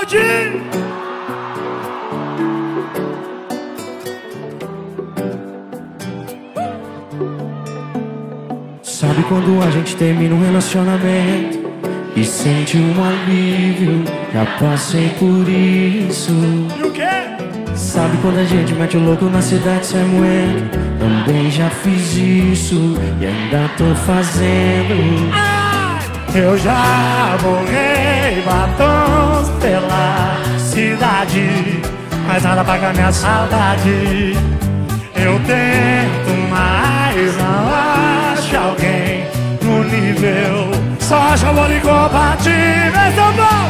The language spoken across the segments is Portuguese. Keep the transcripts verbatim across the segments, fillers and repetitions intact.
pode. Sabe quando a gente termina um relacionamento e sente um alívio? Já passei por isso. E o quê? Sabe quando a gente mete o louco na cidade sem moendo? Também já fiz isso e ainda tô fazendo. Ai, eu já borrei batons pela cidade, mas nada paga minha saudade. Eu tento, mas não acho alguém no nível. Só acho amor incompatível. Esse é o bom.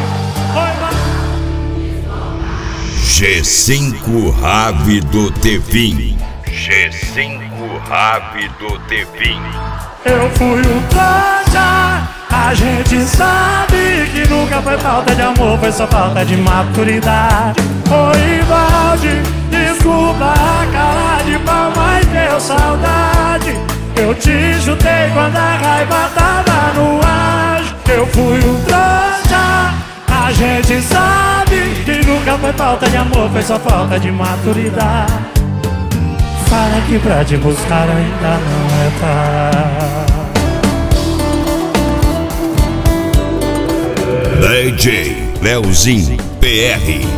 G cinco Rápido Tevin. G cinco Rápido Tevin. Eu fui um trouxa. A gente sabe que nunca foi falta de amor, foi só falta de maturidade. Oi, Valde, desculpa a cara de pau, mas deu saudade. Eu te chutei quando a raiva tava no ar. Eu fui um trouxa. A gente sabe que nunca foi falta de amor, foi só falta de maturidade. Fala que pra te buscar ainda não é tarde. D J Leozinho P R.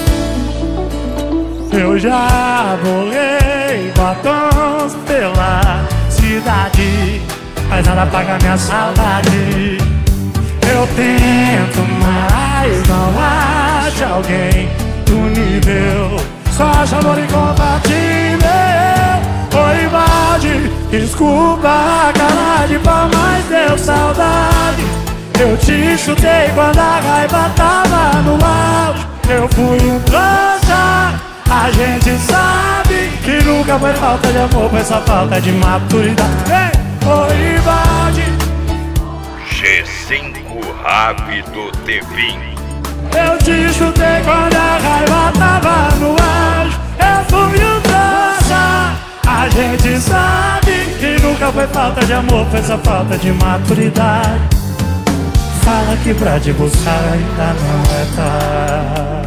Eu já borrei batons pela cidade, mas nada paga minha saudade. Eu tento, mas não acho alguém do nível. Só acho amor incompatível. Oi, Valde, desculpa a cara de pau, mas deu saudade. Eu te chutei quando a raiva tava no auge. Eu fui um trouxa. A gente sabe que nunca foi falta de amor, foi só falta de maturidade. Ei, oi, Valde. G cinco Rápido Tevin. Eu te chutei quando a raiva tava no auge. Eu fui um trouxa. A gente sabe que nunca foi falta de amor, foi só falta de maturidade. Fala que pra te buscar ainda não é tarde.